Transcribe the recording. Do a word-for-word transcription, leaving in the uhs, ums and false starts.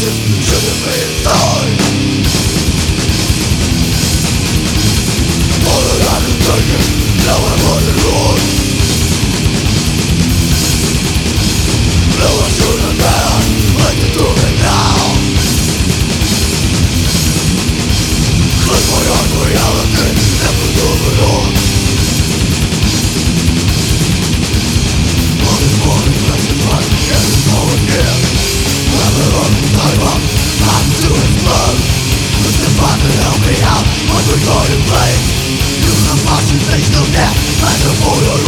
shouldn't be inside. All that I can take it, now I'm on the road. No, I shouldn't have, I can do it now. Close my eyes to reality, never move it on. All this morning, let's get right, and it's all again. Never on the time up, I'm doing slow. Let's get back and help me out, I'm recording place. You have lost your face, no death, and the border